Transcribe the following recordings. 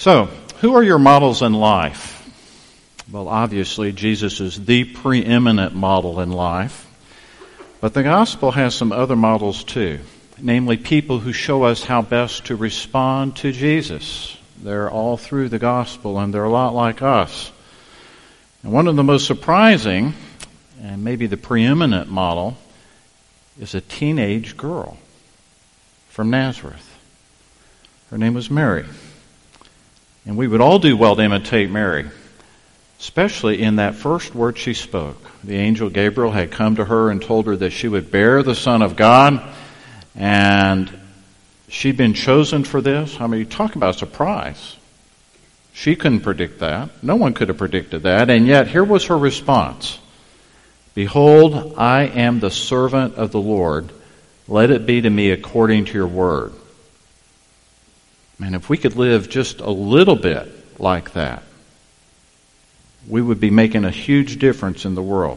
So, who are your models in life? Well, obviously, Jesus is the preeminent model in life. But the gospel has some other models too, namely people who show us how best to respond to Jesus. They're all through the gospel, and they're a lot like us. And one of the most surprising, and maybe the preeminent model, is a teenage girl from Nazareth. Her name was Mary. And we would all do well to imitate Mary, especially in that first word she spoke. The angel Gabriel had come to her and told her that she would bear the Son of God, and she'd been chosen for this. I mean, talk about a surprise. She couldn't predict that. No one could have predicted that. And yet, here was her response. Behold, I am the servant of the Lord. Let it be to me according to your word. Man, if we could live just a little bit like that, we would be making a huge difference in the world.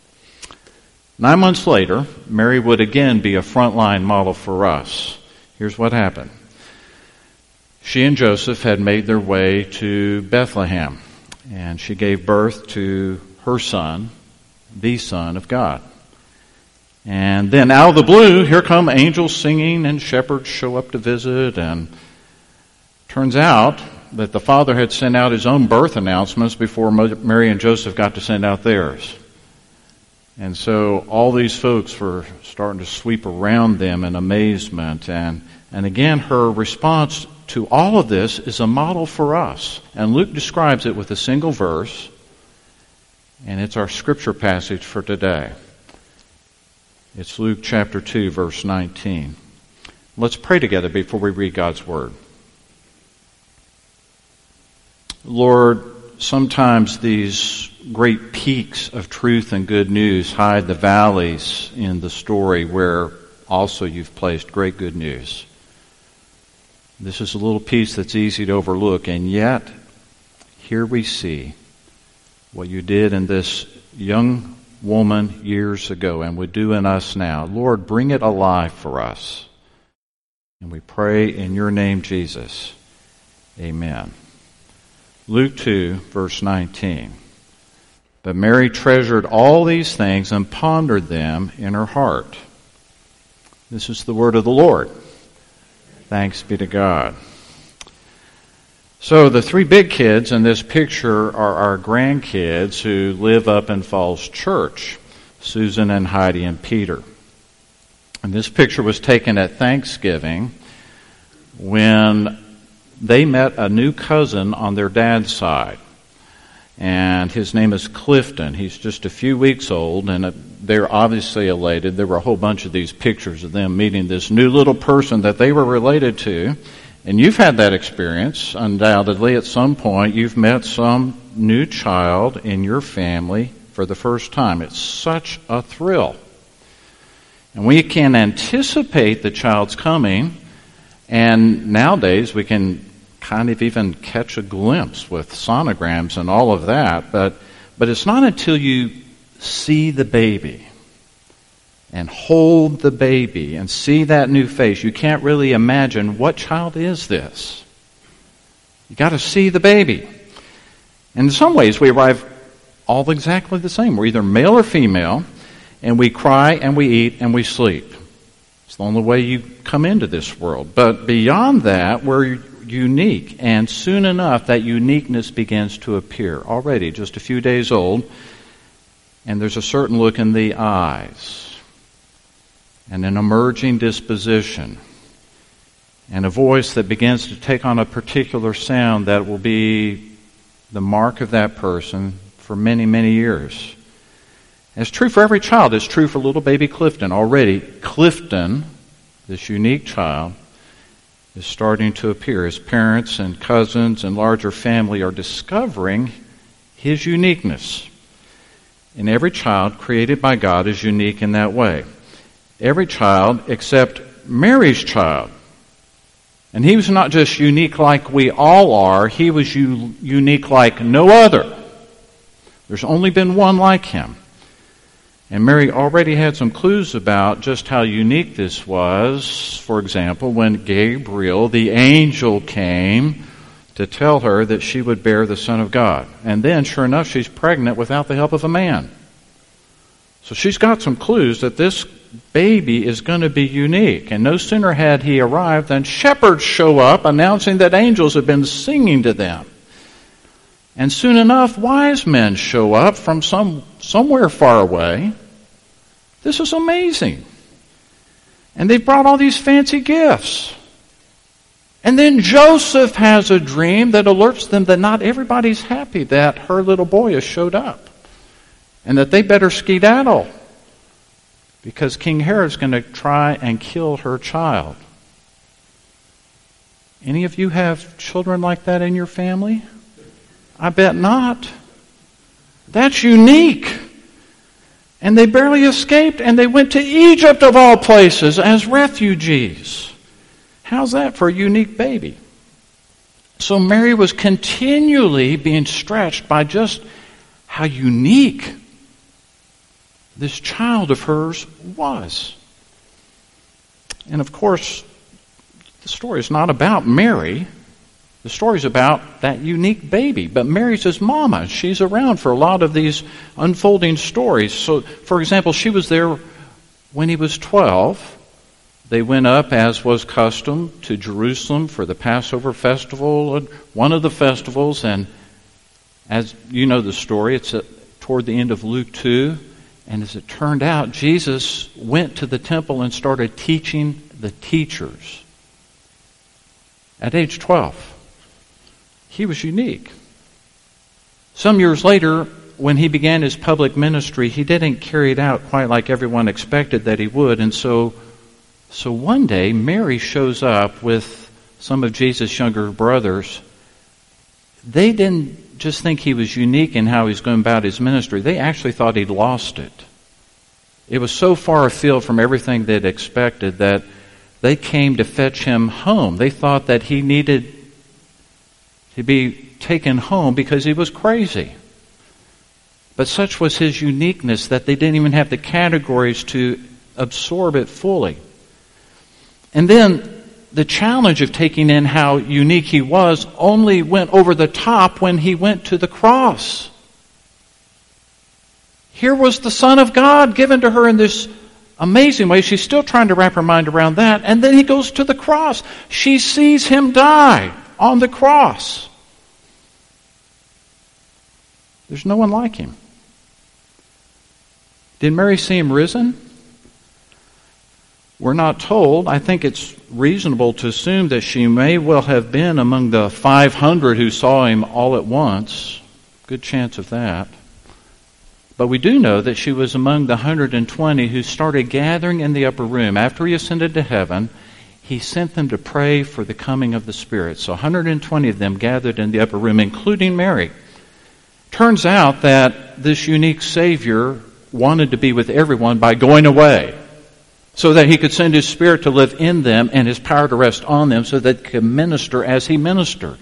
9 months later, Mary would again be a frontline model for us. Here's what happened. She and Joseph had made their way to Bethlehem, and she gave birth to her son, the Son of God. And then out of the blue, here come angels singing and shepherds show up to visit, and turns out that the Father had sent out his own birth announcements before Mary and Joseph got to send out theirs. And so all these folks were starting to sweep around them in amazement. And again, her response to all of this is a model for us. And Luke describes it with a single verse, and it's our scripture passage for today. It's Luke chapter 2, verse 19. Let's pray together before we read God's word. Lord, sometimes these great peaks of truth and good news hide the valleys in the story where also you've placed great good news. This is a little piece that's easy to overlook, and yet here we see what you did in this young woman years ago and would do in us now. Lord, bring it alive for us. And we pray in your name, Jesus. Amen. Luke 2, verse 19. But Mary treasured all these things and pondered them in her heart. This is the word of the Lord. Thanks be to God. So the three big kids in this picture are our grandkids who live up in Falls Church, Susan and Heidi and Peter. And this picture was taken at Thanksgiving when they met a new cousin on their dad's side. And his name is Clifton. He's just a few weeks old, and they're obviously elated. There were a whole bunch of these pictures of them meeting this new little person that they were related to. And you've had that experience, undoubtedly. At some point, you've met some new child in your family for the first time. It's such a thrill. And we can anticipate the child's coming, and nowadays we can kind of even catch a glimpse with sonograms and all of that, but it's not until you see the baby and hold the baby and see that new face, you can't really imagine what child is this. You got to see the baby. And in some ways we arrive all exactly the same. We're either male or female, and we cry and we eat and we sleep. It's the only way you come into this world. But beyond that, we're unique, and soon enough that uniqueness begins to appear. Already just a few days old, and there's a certain look in the eyes, and an emerging disposition, and a voice that begins to take on a particular sound that will be the mark of that person for many, many years. It's true for every child. It's true for little baby Clifton. Already, Clifton, this unique child, is starting to appear. His parents and cousins and larger family are discovering his uniqueness. And every child created by God is unique in that way. Every child except Mary's child. And he was not just unique like we all are, he was unique like no other. There's only been one like him. And Mary already had some clues about just how unique this was. For example, when Gabriel, the angel, came to tell her that she would bear the Son of God. And then, sure enough, she's pregnant without the help of a man. So she's got some clues that this baby is going to be unique. And no sooner had he arrived than shepherds show up announcing that angels have been singing to them. And soon enough, wise men show up from somewhere far away. This is amazing. And they've brought all these fancy gifts. And then Joseph has a dream that alerts them that not everybody's happy that her little boy has showed up. And that they better skedaddle. Because King Herod's going to try and kill her child. Any of you have children like that in your family? I bet not. That's unique. And they barely escaped, and they went to Egypt of all places as refugees. How's that for a unique baby? So Mary was continually being stretched by just how unique this child of hers was. And of course, the story is not about Mary. The story's about that unique baby. But Mary's his mama. She's around for a lot of these unfolding stories. So, for example, she was there when he was 12. They went up, as was custom, to Jerusalem for the Passover festival, one of the festivals. And as you know the story, it's toward the end of Luke 2. And as it turned out, Jesus went to the temple and started teaching the teachers. At age 12. He was unique. Some years later, when he began his public ministry, he didn't carry it out quite like everyone expected that he would. And so one day, Mary shows up with some of Jesus' younger brothers. They didn't just think he was unique in how he's going about his ministry. They actually thought he'd lost it. It was so far afield from everything they'd expected that they came to fetch him home. They thought that he needed to be taken home because he was crazy. But such was his uniqueness that they didn't even have the categories to absorb it fully. And then the challenge of taking in how unique he was only went over the top when he went to the cross. Here was the Son of God given to her in this amazing way. She's still trying to wrap her mind around that. And then he goes to the cross. She sees him die on the cross. There's no one like him. Did Mary see him risen? We're not told. I think it's reasonable to assume that she may well have been among the 500 who saw him all at once. Good chance of that. But we do know that she was among the 120 who started gathering in the upper room. After he ascended to heaven, he sent them to pray for the coming of the Spirit. So 120 of them gathered in the upper room, including Mary. Turns out that this unique Savior wanted to be with everyone by going away, so that he could send his Spirit to live in them and his power to rest on them so that they could minister as he ministered.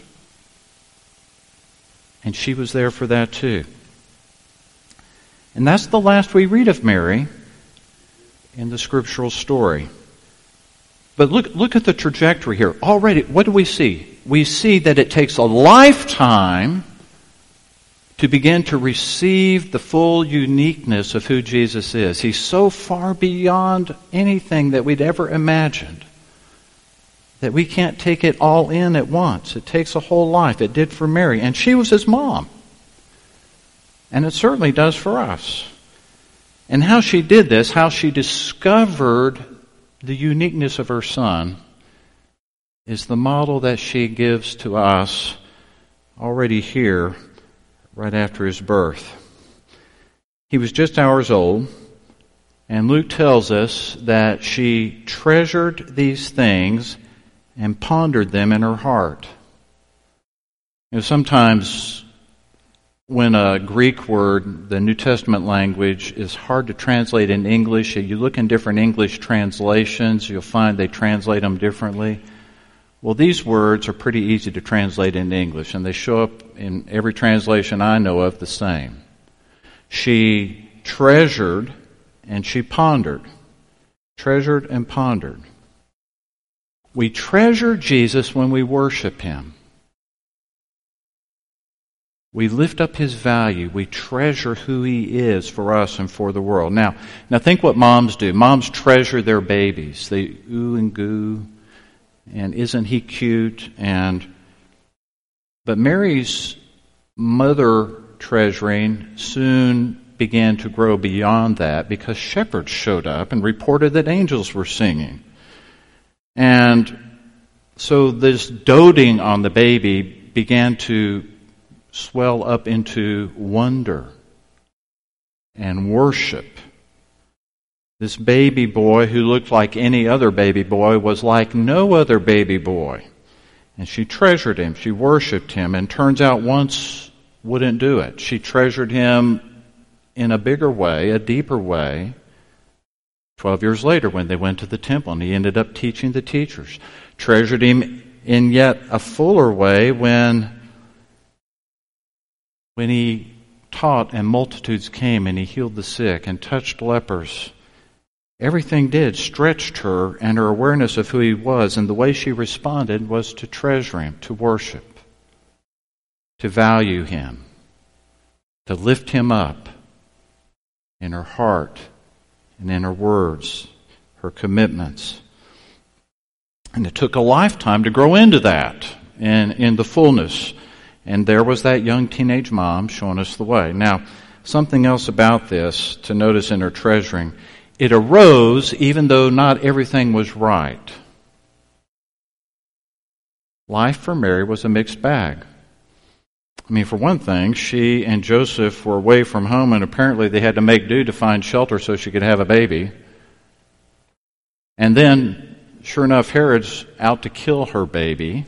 And she was there for that too. And that's the last we read of Mary in the scriptural story. But look at the trajectory here. Already, what do we see? We see that it takes a lifetime to begin to receive the full uniqueness of who Jesus is. He's so far beyond anything that we'd ever imagined that we can't take it all in at once. It takes a whole life. It did for Mary. And she was his mom. And it certainly does for us. And how she did this, how she discovered the uniqueness of her son, is the model that she gives to us already here, right after his birth. He was just hours old, and Luke tells us that she treasured these things and pondered them in her heart. You know, sometimes when a Greek word, the New Testament language, is hard to translate in English, you look in different English translations, you'll find they translate them differently. Well, these words are pretty easy to translate into English, and they show up in every translation I know of the same. She treasured and she pondered. Treasured and pondered. We treasure Jesus when we worship him. We lift up his value. We treasure who he is for us and for the world. Now think what moms do. Moms treasure their babies. They ooh and goo, and isn't he cute? But Mary's mother treasuring soon began to grow beyond that because shepherds showed up and reported that angels were singing. And so this doting on the baby began to swell up into wonder and worship. This baby boy, who looked like any other baby boy, was like no other baby boy. And she treasured him, she worshiped him, and turns out once wouldn't do it. She treasured him in a bigger way, a deeper way, 12 years later when they went to the temple and he ended up teaching the teachers. Treasured him in yet a fuller way when he taught and multitudes came and he healed the sick and touched lepers. Everything stretched her and her awareness of who he was, and the way she responded was to treasure him, to worship, to value him, to lift him up in her heart and in her words, her commitments. And it took a lifetime to grow into that and in the fullness. And there was that young teenage mom showing us the way. Now, something else about this to notice in her treasuring. It arose even though not everything was right. Life for Mary was a mixed bag. I mean, for one thing, she and Joseph were away from home, and apparently they had to make do to find shelter so she could have a baby. And then, sure enough, Herod's out to kill her baby.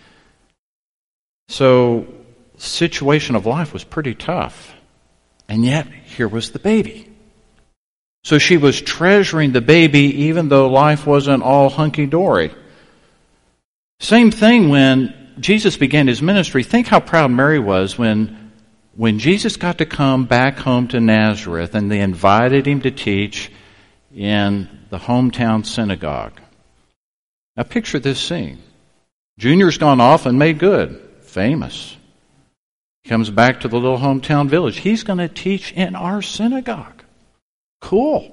So, the situation of life was pretty tough. And yet, here was the baby. So she was treasuring the baby even though life wasn't all hunky-dory. Same thing when Jesus began his ministry. Think how proud Mary was when Jesus got to come back home to Nazareth and they invited him to teach in the hometown synagogue. Now picture this scene. Junior's gone off and made good, famous. He comes back to the little hometown village. He's going to teach in our synagogue. Cool.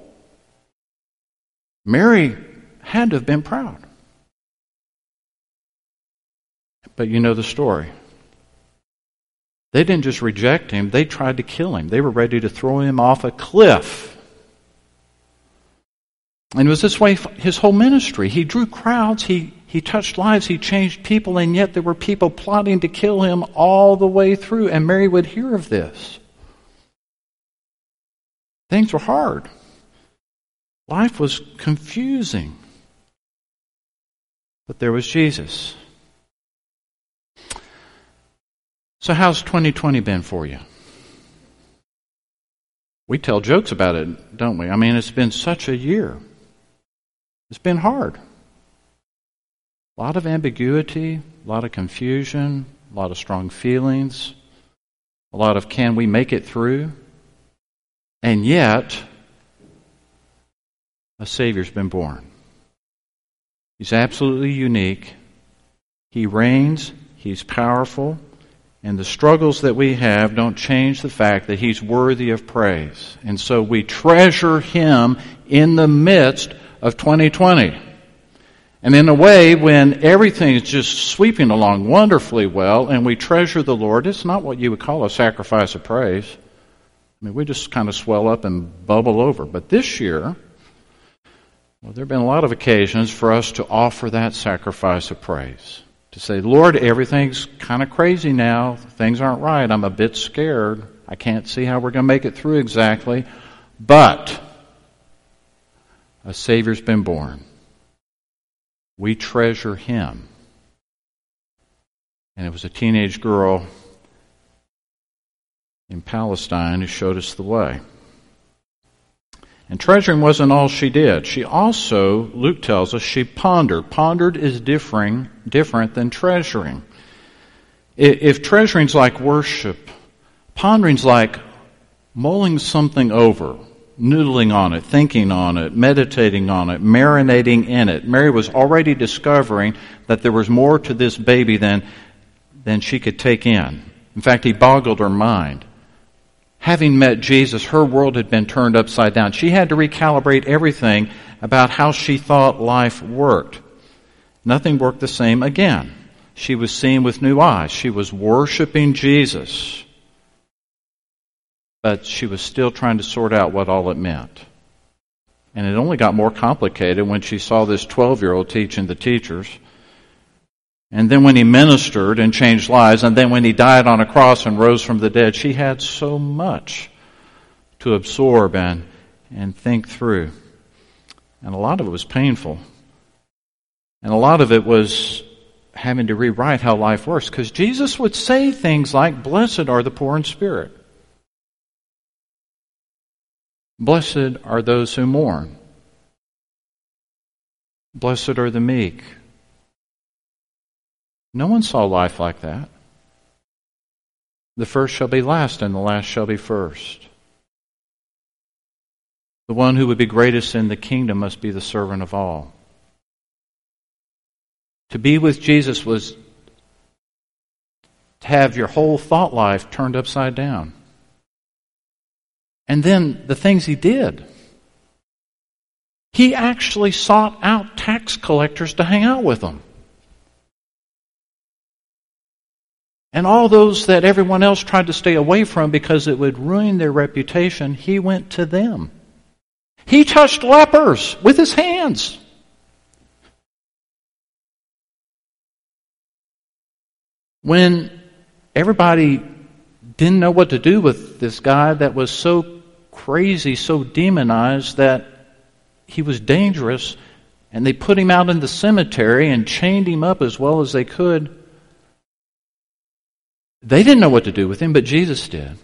Mary had to have been proud. But you know the story. They didn't just reject him, they tried to kill him. They were ready to throw him off a cliff. And it was this way his whole ministry. He drew crowds, he touched lives, he changed people, and yet there were people plotting to kill him all the way through, and Mary would hear of this. Things were hard. Life was confusing. But there was Jesus. So how's 2020 been for you? We tell jokes about it, don't we? I mean, it's been such a year. It's been hard. A lot of ambiguity, a lot of confusion, a lot of strong feelings, a lot of can we make it through? And yet, a Savior's been born. He's absolutely unique. He reigns. He's powerful. And the struggles that we have don't change the fact that He's worthy of praise. And so we treasure Him in the midst of 2020. And in a way, when everything is just sweeping along wonderfully well and we treasure the Lord, it's not what you would call a sacrifice of praise. I mean, we just kind of swell up and bubble over. But this year, well, there have been a lot of occasions for us to offer that sacrifice of praise. To say, Lord, everything's kind of crazy now. Things aren't right. I'm a bit scared. I can't see how we're going to make it through exactly. But a Savior's been born. We treasure Him. And it was a teenage girl in Palestine who showed us the way. And treasuring wasn't all she did. She also, Luke tells us, she pondered. Pondered is different than treasuring. If treasuring's like worship, pondering's like mulling something over, noodling on it, thinking on it, meditating on it, marinating in it. Mary was already discovering that there was more to this baby than she could take in. In fact, he boggled her mind. Having met Jesus, her world had been turned upside down. She had to recalibrate everything about how she thought life worked. Nothing worked the same again. She was seeing with new eyes. She was worshiping Jesus. But she was still trying to sort out what all it meant. And it only got more complicated when she saw this 12-year-old teaching the teachers. And then when he ministered and changed lives, and then when he died on a cross and rose from the dead, she had so much to absorb and think through. And a lot of it was painful. And a lot of it was having to rewrite how life works. Because Jesus would say things like, "Blessed are the poor in spirit. Blessed are those who mourn. Blessed are the meek." No one saw life like that. The first shall be last, and the last shall be first. The one who would be greatest in the kingdom must be the servant of all. To be with Jesus was to have your whole thought life turned upside down. And then the things he did. He actually sought out tax collectors to hang out with him. And all those that everyone else tried to stay away from because it would ruin their reputation, he went to them. He touched lepers with his hands. When everybody didn't know what to do with this guy that was so crazy, so demonized that he was dangerous, and they put him out in the cemetery and chained him up as well as they could, they didn't know what to do with him, but Jesus did.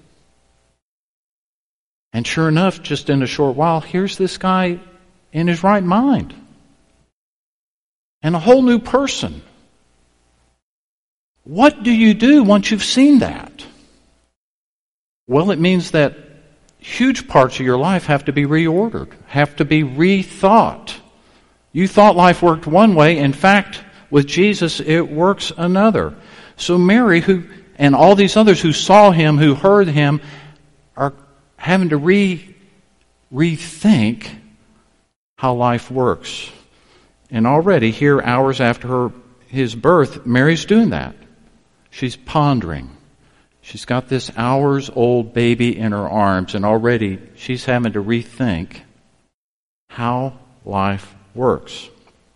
And sure enough, just in a short while, here's this guy in his right mind. And a whole new person. What do you do once you've seen that? Well, it means that huge parts of your life have to be reordered, have to be rethought. You thought life worked one way. In fact, with Jesus, it works another. So Mary, and all these others who saw him, who heard him, are having to rethink how life works. And already, here, hours after his birth, Mary's doing that. She's pondering. She's got this hours-old baby in her arms, and already she's having to rethink how life works.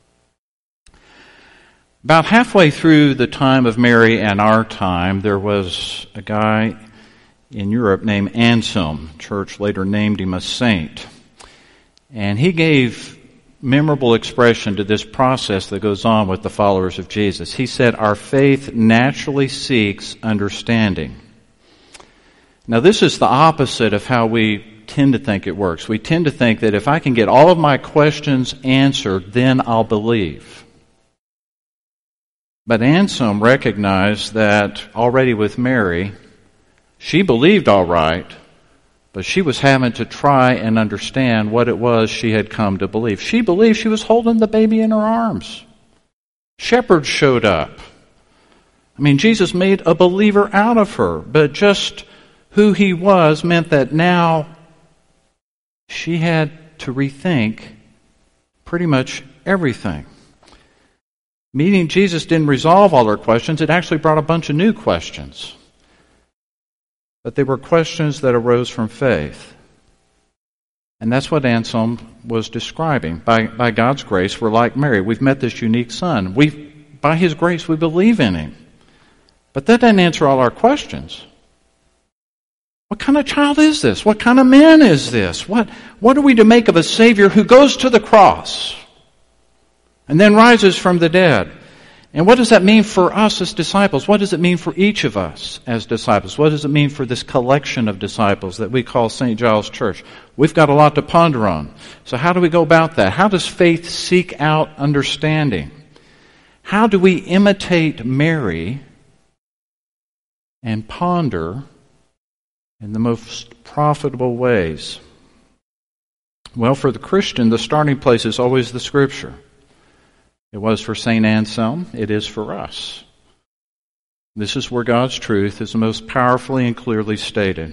About halfway through the time of Mary and our time, there was a guy in Europe named Anselm. The church later named him a saint. And he gave memorable expression to this process that goes on with the followers of Jesus. He said, "Our faith naturally seeks understanding." Now, this is the opposite of how we tend to think it works. We tend to think that if I can get all of my questions answered, then I'll believe. But Anselm recognized that already with Mary, she believed all right, but she was having to try and understand what it was she had come to believe. She believed she was holding the baby in her arms. Shepherds showed up. I mean, Jesus made a believer out of her, but just who he was meant that now she had to rethink pretty much everything. Meeting Jesus didn't resolve all her questions. It actually brought a bunch of new questions. But they were questions that arose from faith. And that's what Anselm was describing. By God's grace, we're like Mary. We've met this unique son. By his grace, we believe in him. But that doesn't answer all our questions. What kind of child is this? What kind of man is this? What are we to make of a Savior who goes to the cross and then rises from the dead? And what does that mean for us as disciples? What does it mean for each of us as disciples? What does it mean for this collection of disciples that we call St. Giles Church? We've got a lot to ponder on. So how do we go about that? How does faith seek out understanding? How do we imitate Mary and ponder in the most profitable ways? Well, for the Christian, the starting place is always the Scripture. It was for St. Anselm. It is for us. This is where God's truth is most powerfully and clearly stated.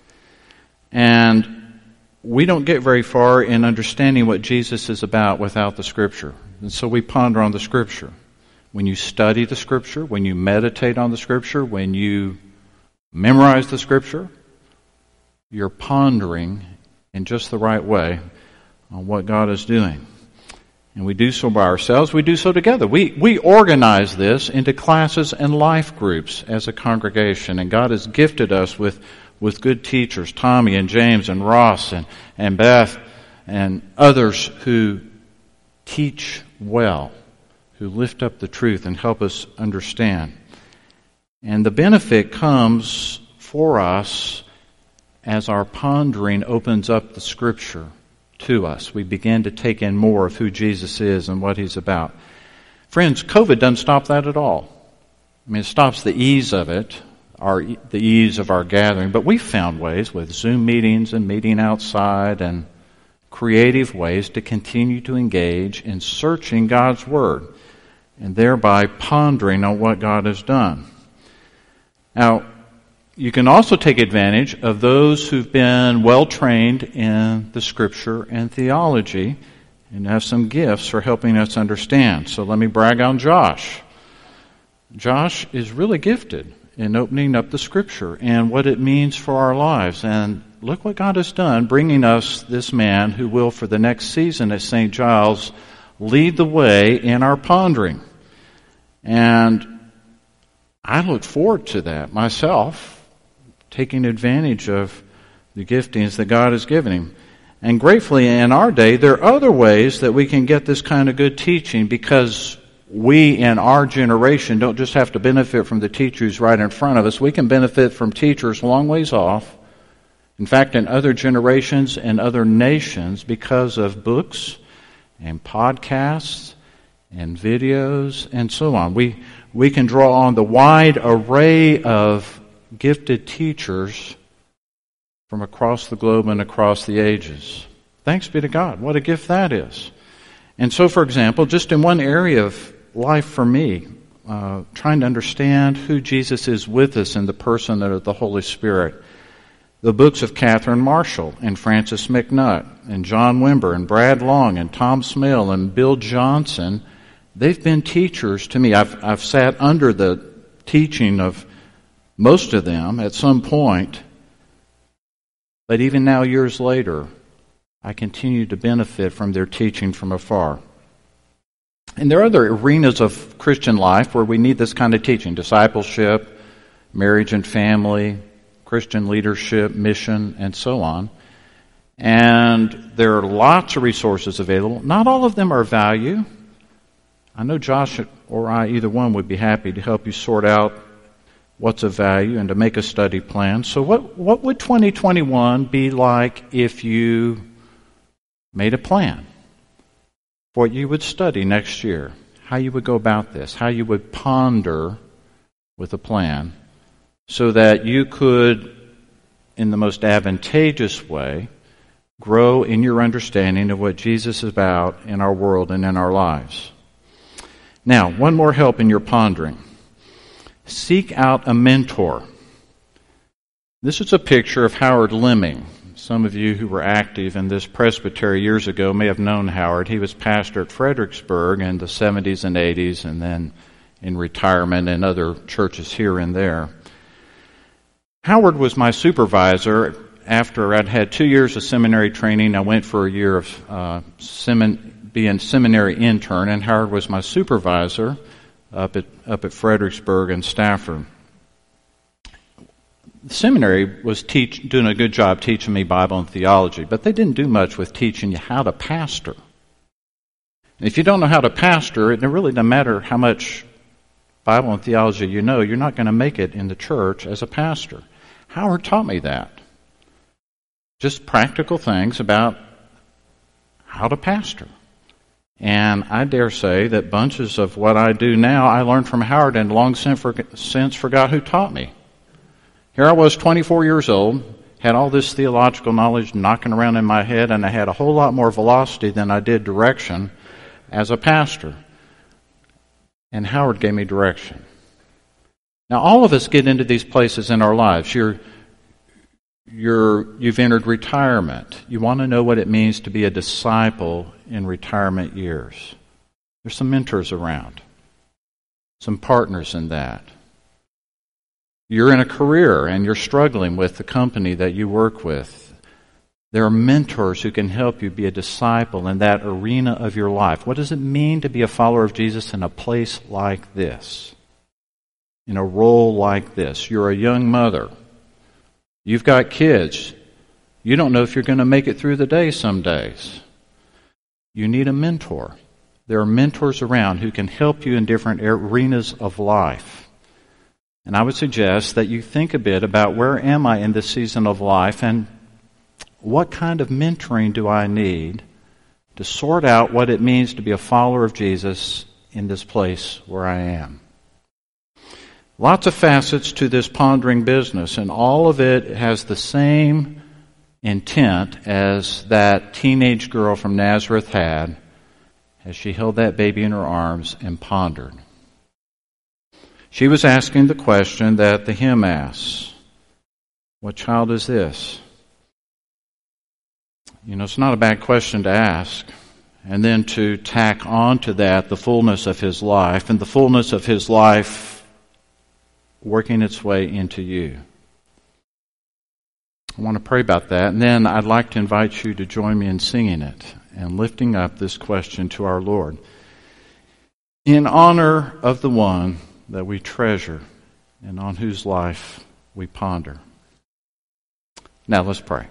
And we don't get very far in understanding what Jesus is about without the Scripture. And so we ponder on the Scripture. When you study the Scripture, when you meditate on the Scripture, when you memorize the Scripture, you're pondering in just the right way on what God is doing. And we do so by ourselves. We do so together. We organize this into classes and life groups as a congregation. And God has gifted us with good teachers, Tommy and James and Ross and Beth and others who teach well, who lift up the truth and help us understand. And the benefit comes for us as our pondering opens up the Scripture to us. We begin to take in more of who Jesus is and what He's about. Friends, COVID doesn't stop that at all. I mean, it stops the ease of it, the ease of our gathering, but we've found ways with Zoom meetings and meeting outside and creative ways to continue to engage in searching God's Word and thereby pondering on what God has done. Now, you can also take advantage of those who've been well trained in the Scripture and theology and have some gifts for helping us understand. So let me brag on Josh. Josh is really gifted in opening up the Scripture and what it means for our lives. And look what God has done, bringing us this man who will, for the next season at St. Giles, lead the way in our pondering. And I look forward to that myself, taking advantage of the giftings that God has given him. And gratefully, in our day, there are other ways that we can get this kind of good teaching, because we in our generation don't just have to benefit from the teachers right in front of us. We can benefit from teachers a long ways off. In fact, in other generations and other nations, because of books and podcasts and videos and so on. We can draw on the wide array of gifted teachers from across the globe and across the ages. Thanks be to God. What a gift that is. And so, for example, just in one area of life for me, trying to understand who Jesus is with us in the person of the Holy Spirit, the books of Catherine Marshall and Francis McNutt and John Wimber and Brad Long and Tom Smale and Bill Johnson, they've been teachers to me. I've sat under the teaching of most of them at some point, but even now, years later, I continue to benefit from their teaching from afar. And there are other arenas of Christian life where we need this kind of teaching: discipleship, marriage and family, Christian leadership, mission, and so on. And there are lots of resources available. Not all of them are of value. I know Josh or I, either one, would be happy to help you sort out what's of value and to make a study plan. So what would 2021 be like if you made a plan for what you would study next year, how you would go about this, how you would ponder with a plan, so that you could, in the most advantageous way, grow in your understanding of what Jesus is about in our world and in our lives. Now, one more help in your pondering. Seek out a mentor. This is a picture of Howard Lemming. Some of you who were active in this presbytery years ago may have known Howard. He was pastor at Fredericksburg in the 70s and 80s, and then in retirement in other churches here and there. Howard was my supervisor. After I'd had 2 years of seminary training, I went for a year of being seminary intern, and Howard was my supervisor up at Fredericksburg and Stafford. The seminary was doing a good job teaching me Bible and theology, but they didn't do much with teaching you how to pastor. And if you don't know how to pastor, it really doesn't matter how much Bible and theology you know, you're not going to make it in the church as a pastor. Howard taught me that. Just practical things about how to pastor. And I dare say that bunches of what I do now, I learned from Howard and long since forgot who taught me. Here I was, 24 years old, had all this theological knowledge knocking around in my head, and I had a whole lot more velocity than I did direction as a pastor. And Howard gave me direction. Now, all of us get into these places in our lives. You've entered retirement. You want to know what it means to be a disciple in retirement years. There's some mentors around, some partners in that. You're in a career and you're struggling with the company that you work with. There are mentors who can help you be a disciple in that arena of your life. What does it mean to be a follower of Jesus in a place like this? In a role like this? You're a young mother. You've got kids. You don't know if you're going to make it through the day some days. You need a mentor. There are mentors around who can help you in different arenas of life. And I would suggest that you think a bit about, where am I in this season of life, and what kind of mentoring do I need to sort out what it means to be a follower of Jesus in this place where I am? Lots of facets to this pondering business, and all of it has the same intent as that teenage girl from Nazareth had as she held that baby in her arms and pondered. She was asking the question that the hymn asks, what child is this? You know, it's not a bad question to ask. And then to tack on to that the fullness of his life, and the fullness of his life working its way into you. I want to pray about that, and then I'd like to invite you to join me in singing it and lifting up this question to our Lord in honor of the one that we treasure and on whose life we ponder. Now let's pray.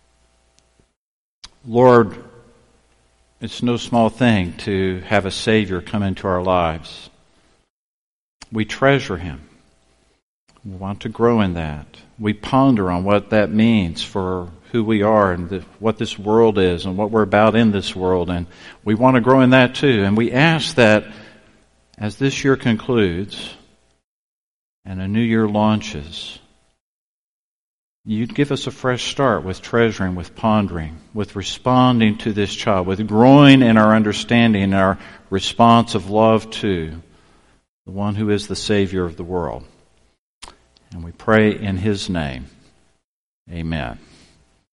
Lord, it's no small thing to have a Savior come into our lives. We treasure Him. We want to grow in that. We ponder on what that means for who we are and what this world is and what we're about in this world. And we want to grow in that too. And we ask that as this year concludes and a new year launches, you'd give us a fresh start with treasuring, with pondering, with responding to this child, with growing in our understanding and our response of love to the one who is the Savior of the world. And we pray in His name. Amen.